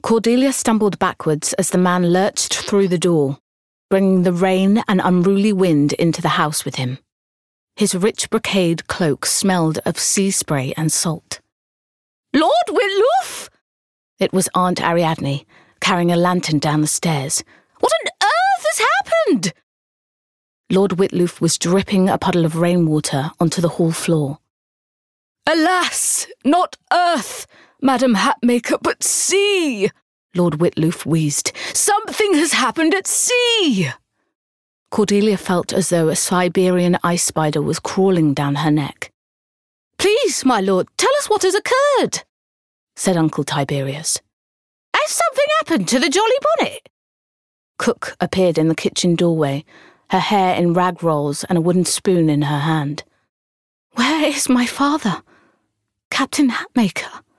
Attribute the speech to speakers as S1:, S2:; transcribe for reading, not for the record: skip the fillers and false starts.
S1: Cordelia stumbled backwards as the man lurched through the door, bringing the rain and unruly wind into the house with him. His rich brocade cloak smelled of sea spray and salt. "Lord Witloof!" It was Aunt Ariadne, carrying a lantern down the stairs. "What on earth has happened?" Lord Witloof was dripping a puddle of rainwater onto the hall floor. "Alas, not earth, Madam Hatmaker, but sea!" Lord Witloof wheezed. "Something has happened at sea!" Cordelia felt as though a Siberian ice spider was crawling down her neck. "Please, my lord, tell us what has occurred," said Uncle Tiberius. "Has something happened to the Jolly Bonnet?" Cook appeared in the kitchen doorway, her hair in rag rolls and a wooden spoon in her hand. "Where is my father? Captain Hatmaker?"